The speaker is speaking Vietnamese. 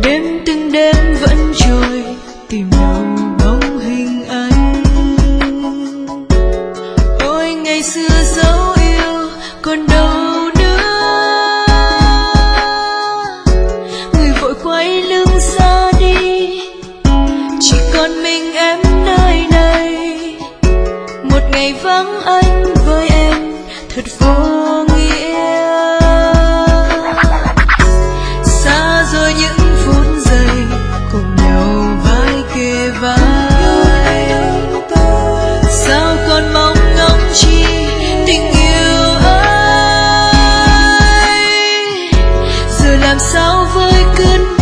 đêm từng đêm vẫn trôi tìm đâu bóng hình anh. Ôi ngày xưa dấu yêu còn đâu nữa, người vội quay lưng xa đi, chỉ còn mình em nơi này. Một ngày vắng anh với em thật vô nghĩa, xa rồi những phút giây cùng nhau vai kề vai. Sao còn mong ngóng chi tình yêu ấy, giờ làm sao với cơn